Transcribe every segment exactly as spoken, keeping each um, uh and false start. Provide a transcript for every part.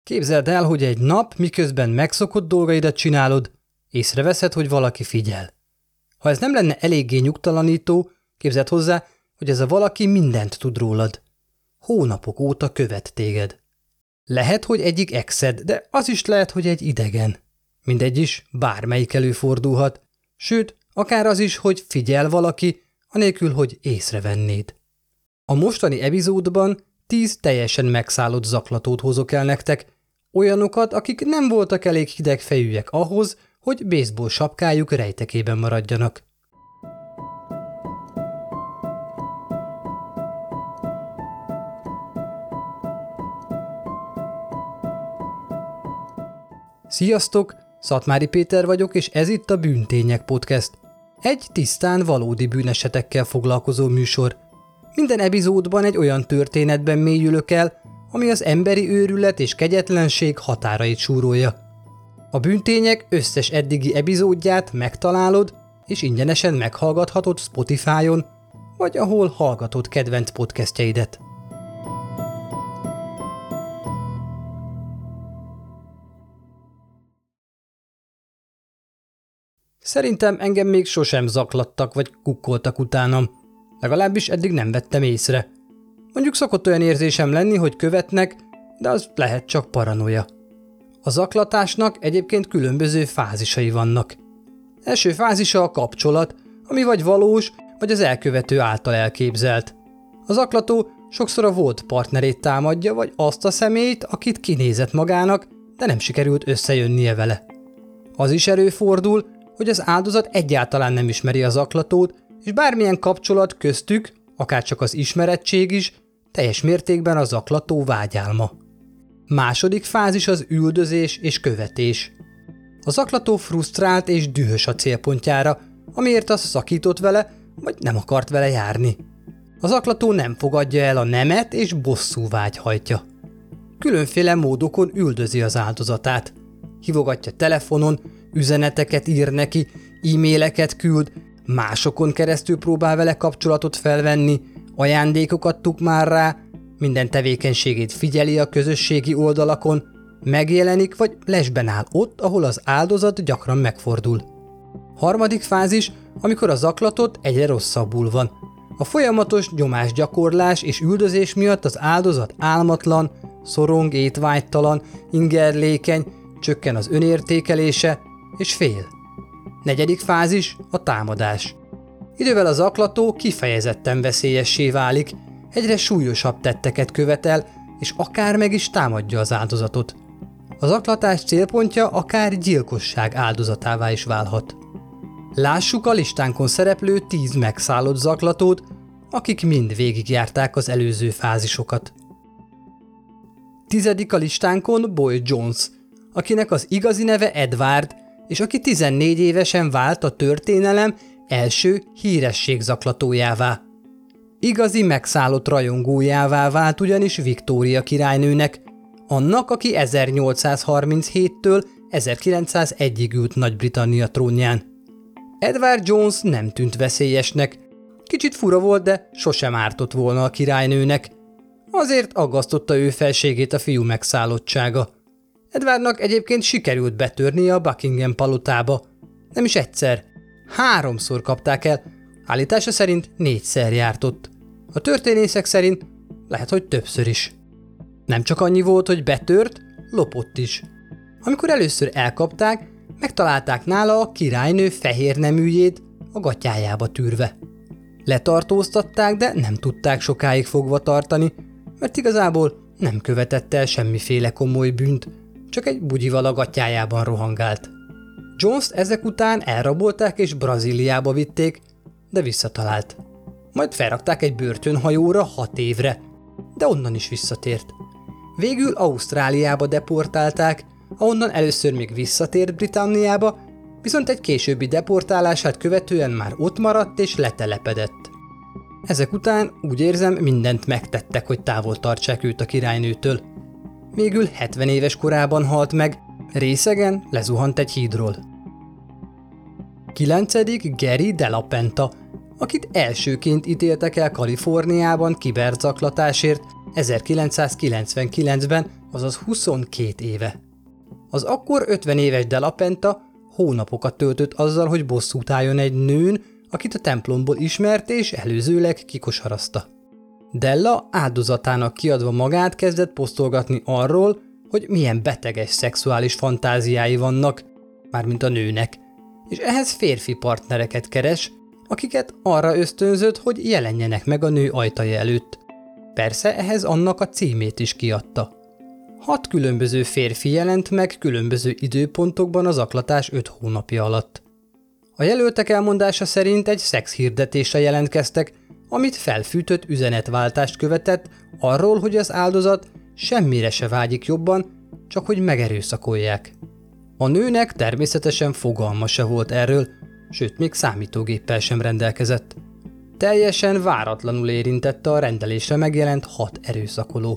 Képzeld el, hogy egy nap, miközben megszokott dolgaidat csinálod, észreveszed, hogy valaki figyel. Ha ez nem lenne eléggé nyugtalanító, képzeld hozzá, hogy ez a valaki mindent tud rólad. Hónapok óta követ téged. Lehet, hogy egyik exed, de az is lehet, hogy egy idegen. Mindegy is, bármelyik előfordulhat. Sőt, akár az is, hogy figyel valaki, anélkül, hogy észrevennéd. A mostani epizódban tíz teljesen megszállott zaklatót hozok el nektek, olyanokat, akik nem voltak elég hidegfejűek ahhoz, hogy baseball sapkájuk rejtekében maradjanak. Sziasztok! Szatmári Péter vagyok, és ez itt a Bűntények Podcast. Egy tisztán valódi bűnesetekkel foglalkozó műsor. Minden epizódban egy olyan történetben mélyülök el, ami az emberi őrület és kegyetlenség határait súrolja. A Bűntények összes eddigi epizódját megtalálod, és ingyenesen meghallgathatod Spotify-on, vagy ahol hallgatod kedvenc podcastjeidet. Szerintem engem még sosem zaklattak vagy kukkoltak utánam, legalábbis eddig nem vettem észre. Mondjuk szokott olyan érzésem lenni, hogy követnek, de az lehet csak paranoia. A zaklatásnak egyébként különböző fázisai vannak. Első fázisa a kapcsolat, ami vagy valós, vagy az elkövető által elképzelt. A zaklató sokszor a volt partnerét támadja, vagy azt a személyt, akit kinézett magának, de nem sikerült összejönnie vele. Az is előfordul, hogy az áldozat egyáltalán nem ismeri a zaklatót, és bármilyen kapcsolat köztük, akárcsak az ismerettség is, teljes mértékben a zaklató vágyálma. Második fázis az üldözés és követés. A zaklató frusztrált és dühös a célpontjára, amiért az szakított vele, vagy nem akart vele járni. A zaklató nem fogadja el a nemet és bosszúvágy hajtja. Különféle módokon üldözi az áldozatát. Hívogatja telefonon, üzeneteket ír neki, e-maileket küld, másokon keresztül próbál vele kapcsolatot felvenni, ajándékokat tuk már rá, minden tevékenységét figyeli a közösségi oldalakon, megjelenik vagy lesben áll ott, ahol az áldozat gyakran megfordul. Harmadik fázis, amikor a zaklatott egyre rosszabbul van. A folyamatos nyomásgyakorlás és üldözés miatt az áldozat álmatlan, szorong, étvágytalan, ingerlékeny, csökken az önértékelése, és fél. Negyedik fázis a támadás. Idővel a zaklató kifejezetten veszélyessé válik, egyre súlyosabb tetteket követel, és akár meg is támadja az áldozatot. A zaklatás célpontja akár gyilkosság áldozatává is válhat. Lássuk a listánkon szereplő tíz megszállott zaklatót, akik mind végigjárták az előző fázisokat. Tizedik a listánkon Boy Jones, akinek az igazi neve Edward, és aki tizennégy évesen vált a történelem első hírességzaklatójává. Igazi megszállott rajongójává vált ugyanis Viktória királynőnek, annak, aki ezernyolcszázharminchéttől ezerkilencszázegyig ült Nagy-Britannia trónján. Edward Jones nem tűnt veszélyesnek, kicsit fura volt, de sosem ártott volna a királynőnek. Azért aggasztotta ő felségét a fiú megszállottsága. Edwardnak egyébként sikerült betörnie a Buckingham palotába. Nem is egyszer. Háromszor kapták el, állítása szerint négyszer járt ott. A történészek szerint lehet, hogy többször is. Nem csak annyi volt, hogy betört, lopott is. Amikor először elkapták, megtalálták nála a királynő fehér neműjét a gatyájába tűrve. Letartóztatták, de nem tudták sokáig fogva tartani, mert igazából nem követett el semmiféle komoly bűnt, csak egy bugyival a gatyájában rohangált. Jones-t ezek után elrabolták és Brazíliába vitték, de visszatalált. Majd felrakták egy börtönhajóra hat évre, de onnan is visszatért. Végül Ausztráliába deportálták, ahonnan először még visszatért Britanniába, viszont egy későbbi deportálását követően már ott maradt és letelepedett. Ezek után úgy érzem, mindent megtettek, hogy távol tartsák őt a királynőtől. Végül hetven éves korában halt meg, részegen lezuhant egy hídról. Kilencedik Gary Delapenta, akit elsőként ítéltek el Kaliforniában kiberzaklatásért, ezerkilencszázkilencvenkilencben, azaz huszonkét éve. Az akkor ötven éves Della Penta hónapokat töltött azzal, hogy bosszút álljon egy nőn, akit a templomból ismert és előzőleg kikosarazta. Della áldozatának kiadva magát kezdett posztolgatni arról, hogy milyen beteges szexuális fantáziái vannak, mármint a nőnek, és ehhez férfi partnereket keres, akiket arra ösztönzött, hogy jelenjenek meg a nő ajtaja előtt. Persze ehhez annak a címét is kiadta. Hat különböző férfi jelent meg különböző időpontokban az zaklatás öt hónapja alatt. A jelöltek elmondása szerint egy szexhirdetésre jelentkeztek, amit felfűtött üzenetváltást követett arról, hogy az áldozat semmire se vágyik jobban, csak hogy megerőszakolják. A nőnek természetesen fogalma se volt erről, sőt még számítógéppel sem rendelkezett. Teljesen váratlanul érintette a rendelésre megjelent hat erőszakoló.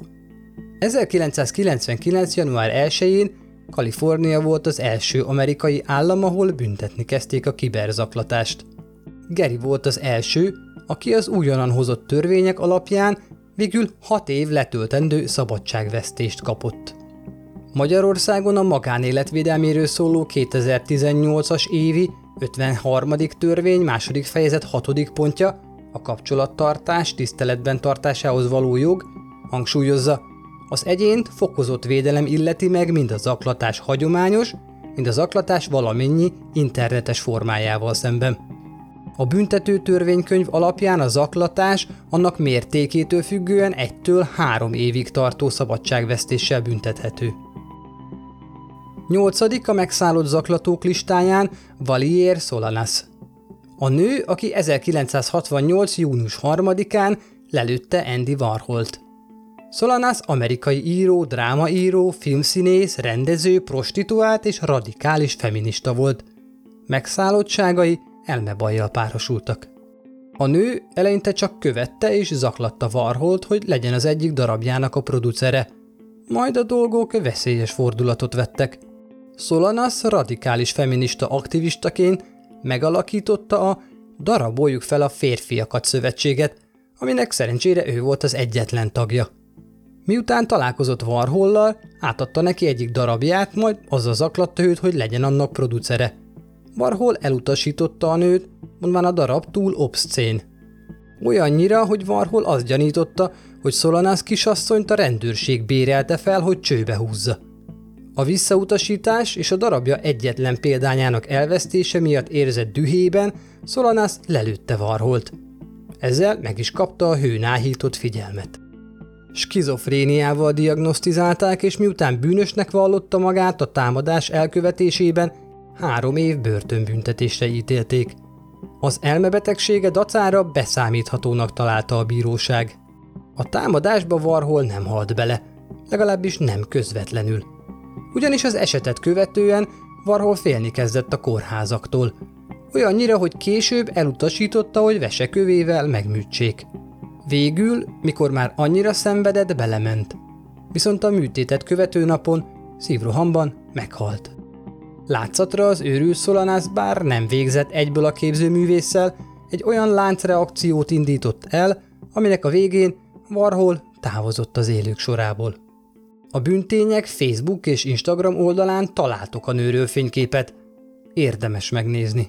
ezerkilencszázkilencvenkilenc. január elsején Kalifornia volt az első amerikai állam, ahol büntetni kezdték a kiberzaklatást. Gary volt az első, aki az újonnan hozott törvények alapján végül hat év letöltendő szabadságvesztést kapott. Magyarországon a magánéletvédelméről szóló kétezer-tizennyolcas évi ötvenharmadik törvény második fejezet hatodik pontja, a kapcsolattartás tiszteletben tartásához való jog, hangsúlyozza, az egyént fokozott védelem illeti meg mind a zaklatás hagyományos, mind a zaklatás valamennyi internetes formájával szemben. A büntető törvénykönyv alapján a zaklatás annak mértékétől függően egytől három évig tartó szabadságvesztéssel büntethető. Nyolcadik a megszállott zaklatók listáján Valier Solanas. A nő, aki ezerkilencszázhatvannyolc. június harmadikán lelőtte Andy Warholt. Solanas amerikai író, drámaíró, filmszínész, rendező, prostituált és radikális feminista volt. Megszállottságai elmebajjal párosultak. A nő eleinte csak követte és zaklatta Warholt, hogy legyen az egyik darabjának a producere. Majd a dolgok veszélyes fordulatot vettek. Solanas radikális feminista aktivistaként megalakította a Daraboljuk fel a férfiakat szövetséget, aminek szerencsére ő volt az egyetlen tagja. Miután találkozott Warhollal, átadta neki egyik darabját, majd azzal zaklatta őt, hogy legyen annak producere. Warhol elutasította a nőt, mondván a darab túl obszcén. Olyannyira, hogy Warhol azt gyanította, hogy Solanas kisasszonyt a rendőrség bérelte fel, hogy csőbe húzza. A visszautasítás és a darabja egyetlen példányának elvesztése miatt érzett dühében Solanas lelőtte Warholt. Ezzel meg is kapta a hőn áhított figyelmet. Skizofréniával diagnosztizálták, és miután bűnösnek vallotta magát a támadás elkövetésében, három év börtönbüntetésre ítélték. Az elmebetegsége dacára beszámíthatónak találta a bíróság. A támadásba Warhol nem halt bele, legalábbis nem közvetlenül. Ugyanis az esetet követően Warhol félni kezdett a kórházaktól. Olyannyira, hogy később elutasította, hogy vesekövével megműtsék. Végül, mikor már annyira szenvedett, belement. Viszont a műtétet követő napon szívrohamban meghalt. Látszatra az őrült Solanas bár nem végzett egyből a képzőművésszel, egy olyan láncreakciót indított el, aminek a végén Warhol távozott az élők sorából. A bűntények Facebook és Instagram oldalán találtok a nőről fényképet. Érdemes megnézni.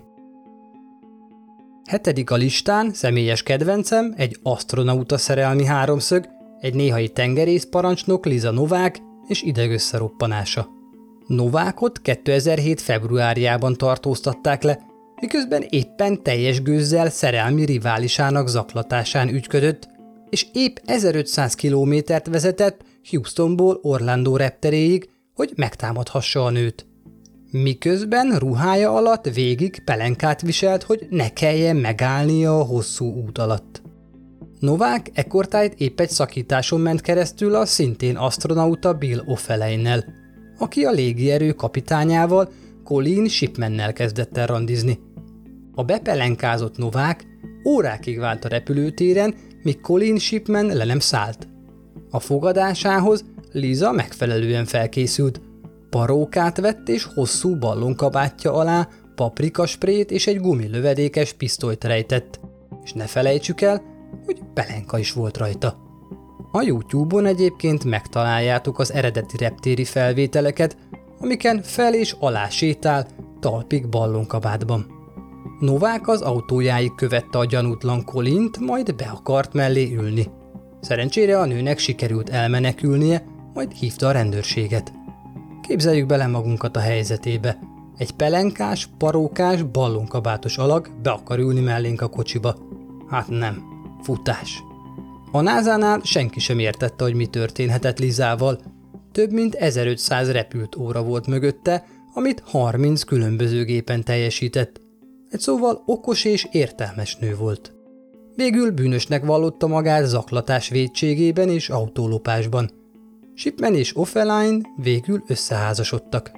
Hetedik a listán személyes kedvencem, egy asztronauta szerelmi háromszög, egy néhai tengerészparancsnok Lisa Novák és idegösszeroppanása. Novákot kétezer-hét februárjában tartóztatták le, miközben éppen teljes gőzzel szerelmi riválisának zaklatásán ügyködött, és épp ezerötszáz kilométert vezetett Houstonból Orlando repteréig, hogy megtámadhassa a nőt. Miközben ruhája alatt végig pelenkát viselt, hogy ne kelljen megállnia a hosszú út alatt. Novák ekkortájt épp egy szakításon ment keresztül a szintén asztronauta Bill O'Fallonnel, aki a légierő kapitányával, Colin Shipmannel kezdett el randizni. A bepelenkázott Novák órákig vált a repülőtéren, míg Colin Shipman le nem szállt. A fogadásához Lisa megfelelően felkészült. Parókát vett és hosszú ballonkabátja alá paprikasprét és egy gumilövedékes pisztolyt rejtett, és ne felejtsük el, hogy pelenka is volt rajta. A YouTube-on egyébként megtaláljátok az eredeti reptéri felvételeket, amiken fel és alá sétál, talpig ballonkabátban. Novák az autójáig követte a gyanútlan Collint, majd be akart mellé ülni. Szerencsére a nőnek sikerült elmenekülnie, majd hívta a rendőrséget. Képzeljük bele magunkat a helyzetébe. Egy pelenkás, parókás, ballonkabátos alag be akar ülni mellénk a kocsiba. Hát nem. Futás. A názánál senki sem értette, hogy mi történhetett Lizával. Több mint ezerötszáz repült óra volt mögötte, amit harminc különböző gépen teljesített. Egy szóval okos és értelmes nő volt. Végül bűnösnek vallotta magát zaklatás vétségében és autólopásban. Shipman és O'Feline végül összeházasodtak.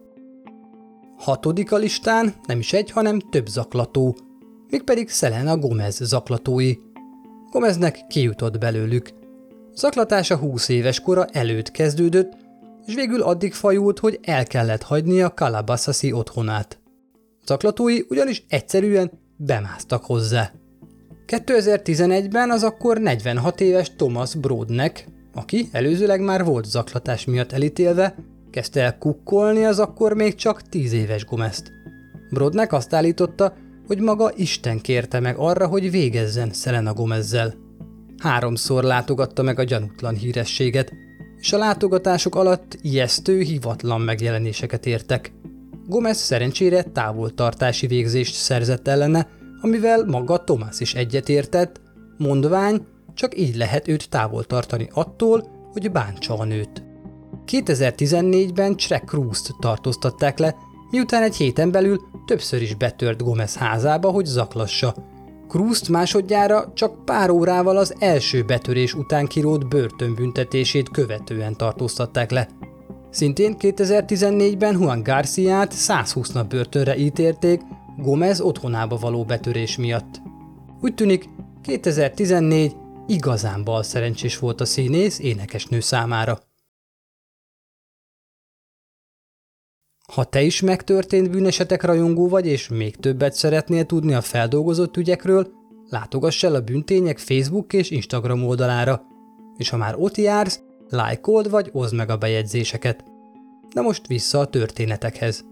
Hatodik a listán nem is egy, hanem több zaklató, mégpedig Selena Gomez zaklatói. Gomeznek kijutott belőlük. Zaklatása húsz éves kora előtt kezdődött, és végül addig fajult, hogy el kellett hagynia Calabasas-i otthonát. Zaklatói ugyanis egyszerűen bemásztak hozzá. kétezer-tizenegyben az akkor negyvenhat éves Thomas Brodnek, aki előzőleg már volt zaklatás miatt elítélve, kezdte el kukkolni az akkor még csak tíz éves Gomezt. Brodnek azt állította, hogy maga Isten kérte meg arra, hogy végezzen Selena Gomezzel. Háromszor látogatta meg a gyanútlan hírességet, és a látogatások alatt ijesztő, hivatlan megjelenéseket értek. Gomez szerencsére távoltartási végzést szerzett ellene, amivel maga Thomas is egyetértett, mondvány, csak így lehet őt távol tartani attól, hogy bántsa a nőt. kétezer-tizennégyben Shrek Cruise-t tartóztatták le, miután egy héten belül többször is betört Gomez házába, hogy zaklassa. Cruise-t másodjára csak pár órával az első betörés után kirótt börtönbüntetését követően tartóztatták le. Szintén kétezer-tizennégyben Juan Garciát százhúsz nap börtönre ítélték Gomez otthonába való betörés miatt. Úgy tűnik, kétezer-tizennégy igazán balszerencsés volt a színész énekesnő számára. Ha te is megtörtént bűnesetek rajongó vagy, és még többet szeretnél tudni a feldolgozott ügyekről, látogass el a Bűntények Facebook és Instagram oldalára, és ha már ott jársz, lájkold vagy oszd meg a bejegyzéseket. De most vissza a történetekhez.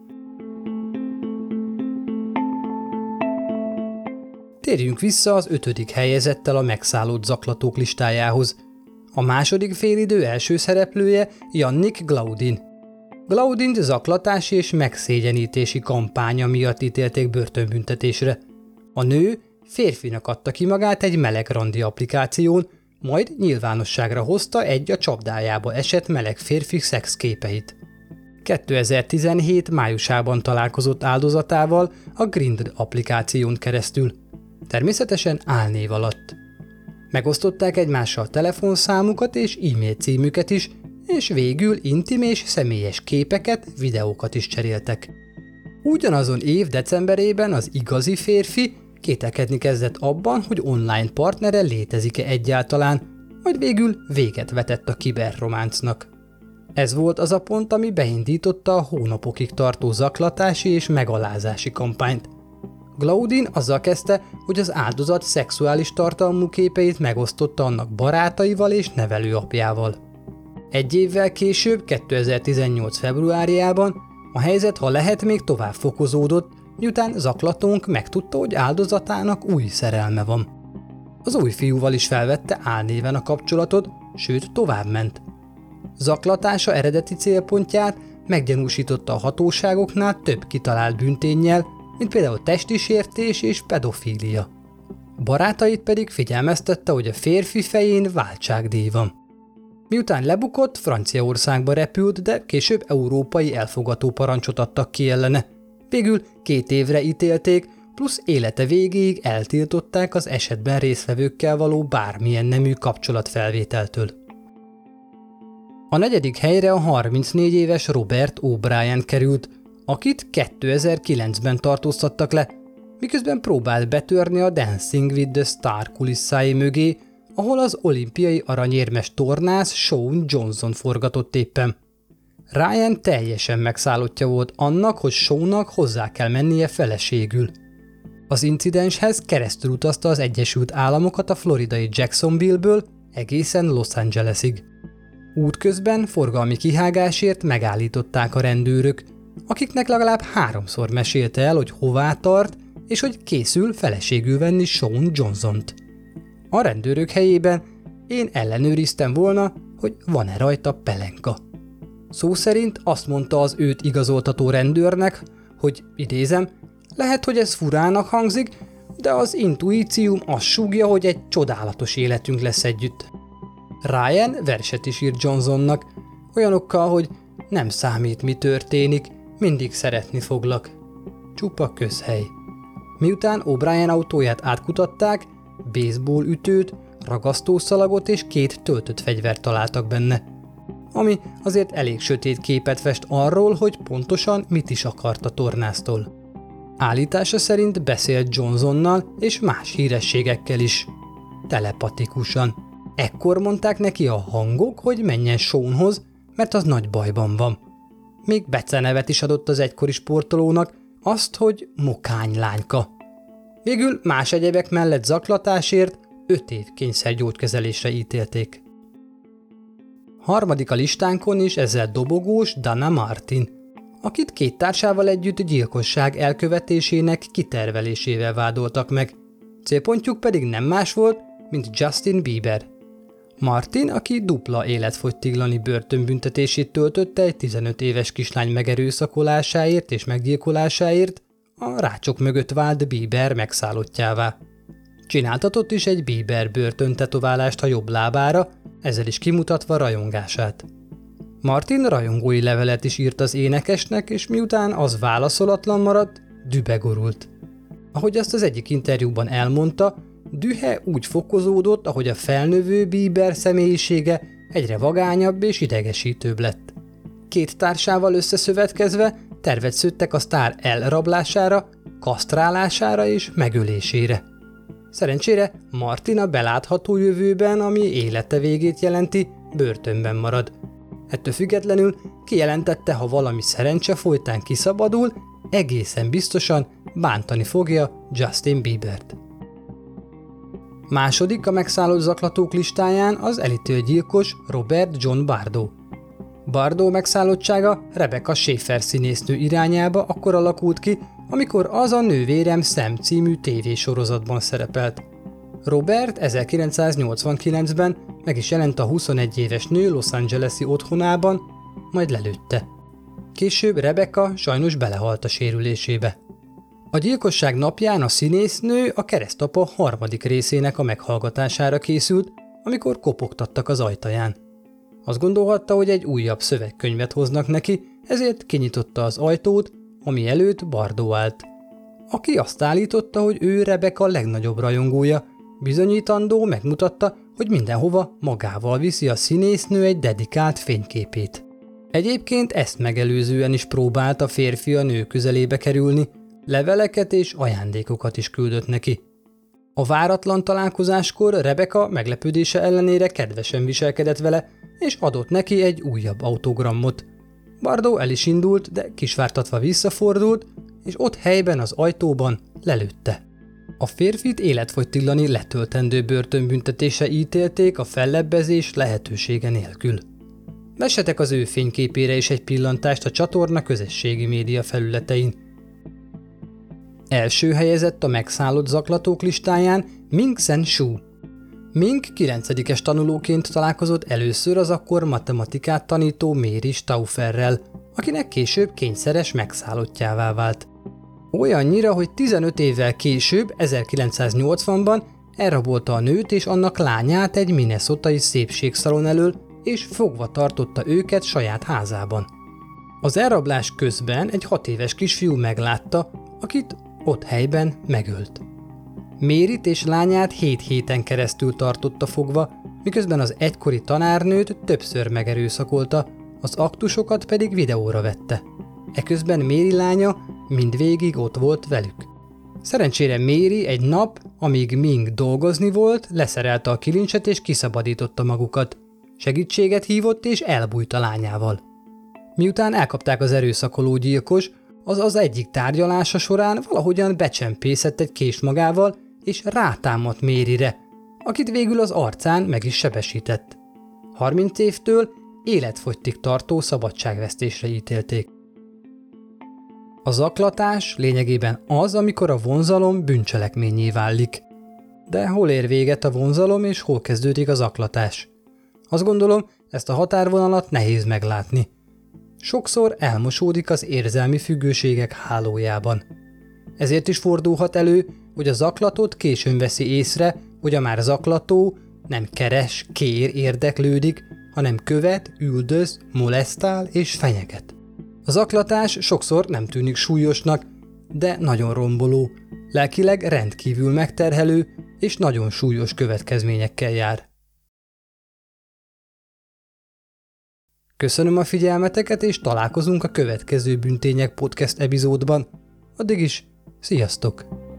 Térjünk vissza az ötödik helyezettel a megszállott zaklatók listájához. A második félidő első szereplője Yannick Glaudin. Glaudint zaklatási és megszégyenítési kampánya miatt ítélték börtönbüntetésre. A nő férfinak adta ki magát egy meleg randi applikáción, majd nyilvánosságra hozta egy a csapdájába esett meleg férfi szexképeit. kétezer-tizenhét májusában találkozott áldozatával a Grindr applikáción keresztül, természetesen álnév alatt. Megosztották egymással telefonszámukat és e-mail címüket is, és végül intim és személyes képeket, videókat is cseréltek. Ugyanazon év decemberében az igazi férfi kételkedni kezdett abban, hogy online partnere létezik-e egyáltalán, majd végül véget vetett a kiberrománcnak. Ez volt az a pont, ami beindította a hónapokig tartó zaklatási és megalázási kampányt. Glaudin azzal kezdte, hogy az áldozat szexuális tartalmú képeit megosztotta annak barátaival és nevelőapjával. Egy évvel később, kétezer-tizennyolc februárjában a helyzet, ha lehet, még tovább fokozódott, miután zaklatónk megtudta, hogy áldozatának új szerelme van. Az új fiúval is felvette álnéven a kapcsolatot, sőt továbbment. Zaklatása eredeti célpontját meggyanúsította a hatóságoknál több kitalált bűnténnyel, mint például testi sértés és pedofília. Barátait pedig figyelmeztette, hogy a férfi fején váltságdíj van. Miután lebukott, Franciaországba repült, de később európai elfogató parancsot adtak ki ellene. Végül két évre ítélték, plusz élete végéig eltiltották az esetben résztvevőkkel való bármilyen nemű kapcsolatfelvételtől. A negyedik helyre a harmincnégy éves Robert O'Brien került, akit kétezer-kilencben tartóztattak le, miközben próbált betörni a Dancing with the Star kulisszái mögé, ahol az olimpiai aranyérmes tornász Shawn Johnson forgatott éppen. Ryan teljesen megszállottja volt annak, hogy Shawnnak hozzá kell mennie feleségül. Az incidenshez keresztül utazta az Egyesült Államokat a floridai Jacksonville-ből, egészen Los Angelesig. Útközben forgalmi kihágásért megállították a rendőrök, akiknek legalább háromszor mesélte el, hogy hová tart, és hogy készül feleségül venni Sean Johnsont. A rendőrök helyében én ellenőriztem volna, hogy van-e rajta pelenka. Szó szerint azt mondta az őt igazoltató rendőrnek, hogy idézem, lehet, hogy ez furának hangzik, de az intuícióm azt súgja, hogy egy csodálatos életünk lesz együtt. Ryan verset is írt Johnsonnak, olyanokkal, hogy nem számít, mi történik, mindig szeretni foglak. Csupa közhely. Miután O'Brien autóját átkutatták, baseball ütőt, ragasztószalagot és két töltött fegyvert találtak benne, ami azért elég sötét képet fest arról, hogy pontosan mit is akart a tornásztól. Állítása szerint beszélt Johnsonnal és más hírességekkel is. Telepatikusan. Ekkor mondták neki a hangok, hogy menjen Seanhoz, mert az nagy bajban van. Még becenevet is adott az egykori sportolónak, azt, hogy mokány lányka. Végül más egyebek mellett zaklatásért öt év kényszergyógykezelésre ítélték. Harmadik a listánkon is ezzel dobogós Dana Martin, akit két társával együtt gyilkosság elkövetésének kitervelésével vádoltak meg. Célpontjuk pedig nem más volt, mint Justin Bieber. Martin, aki dupla életfogytiglani börtönbüntetését töltötte egy tizenöt éves kislány megerőszakolásáért és meggyilkolásáért, a rácsok mögött vált Bieber megszállottjává. Csináltatott is egy Bieber börtöntetoválást a jobb lábára, ezzel is kimutatva rajongását. Martin rajongói levelet is írt az énekesnek, és miután az válaszolatlan maradt, dühbe gurult. Ahogy azt az egyik interjúban elmondta, dühe úgy fokozódott, ahogy a felnövő Bieber személyisége egyre vagányabb és idegesítőbb lett. Két társával összeszövetkezve tervet szőttek a sztár elrablására, kasztrálására és megölésére. Szerencsére Martin a belátható jövőben, ami élete végét jelenti, börtönben marad. Ettől függetlenül kijelentette, ha valami szerencse folytán kiszabadul, egészen biztosan bántani fogja Justin Biebert. Második a megszállott zaklatók listáján az elítélt gyilkos Robert John Bardo. Bardo megszállottsága Rebecca Schaeffer színésznő irányába akkor alakult ki, amikor az a Nővérem Sam című tévésorozatban szerepelt. Robert ezerkilencszáznyolcvankilencben meg is jelent a huszonegy éves nő Los Angeles-i otthonában, majd lelőtte. Később Rebecca sajnos belehalt a sérülésébe. A gyilkosság napján a színésznő a Keresztapa harmadik részének a meghallgatására készült, amikor kopogtattak az ajtaján. Azt gondolhatta, hogy egy újabb szövegkönyvet hoznak neki, ezért kinyitotta az ajtót, ami előtt Bardo állt. Aki azt állította, hogy ő Rebecca legnagyobb rajongója, bizonyítandó megmutatta, hogy mindenhova magával viszi a színésznő egy dedikált fényképét. Egyébként ezt megelőzően is próbált a férfi a nő közelébe kerülni, leveleket és ajándékokat is küldött neki. A váratlan találkozáskor Rebecca meglepődése ellenére kedvesen viselkedett vele, és adott neki egy újabb autogramot. Bardo el is indult, de kisvártatva visszafordult, és ott helyben az ajtóban lelőtte. A férfit életfogytiglani letöltendő börtönbüntetése ítélték a fellebbezés lehetősége nélkül. Vessetek az ő fényképére is egy pillantást a csatorna közösségi média felületein. Első helyezett a megszállott zaklatók listáján Ming Sen Shu. Ming kilencedikes tanulóként találkozott először az akkor matematikát tanító Mary Staufferrel, akinek később kényszeres megszállottjává vált. Olyannyira, hogy tizenöt évvel később, ezerkilencszáznyolcvanban elrabolta a nőt és annak lányát egy minnesotai szépségszalon elől, és fogva tartotta őket saját házában. Az elrablás közben egy hat éves kisfiú meglátta, akit ott helyben megölt. Mérit és lányát hét héten keresztül tartotta fogva, miközben az egykori tanárnőt többször megerőszakolta, az aktusokat pedig videóra vette. Eközben Mary lánya mindvégig ott volt velük. Szerencsére Mary egy nap, amíg Ming dolgozni volt, leszerelte a kilincset és kiszabadította magukat. Segítséget hívott és elbújt a lányával. Miután elkapták az erőszakoló gyilkos, az az egyik tárgyalása során valahogyan becsempészett egy kést magával, és rátámadt Maryre, akit végül az arcán meg is sebesített. harminc évtől életfogytig tartó szabadságvesztésre ítélték. A zaklatás lényegében az, amikor a vonzalom bűncselekménnyé válik. De hol ér véget a vonzalom, és hol kezdődik a zaklatás? Azt gondolom, ezt a határvonalat nehéz meglátni. Sokszor elmosódik az érzelmi függőségek hálójában. Ezért is fordulhat elő, hogy a zaklatott későn veszi észre, hogy a már zaklató nem keres, kér, érdeklődik, hanem követ, üldöz, molesztál és fenyeget. A zaklatás sokszor nem tűnik súlyosnak, de nagyon romboló, lelkileg rendkívül megterhelő és nagyon súlyos következményekkel jár. Köszönöm a figyelmeteket, és találkozunk a következő Bűntények podcast epizódban. Addig is, sziasztok!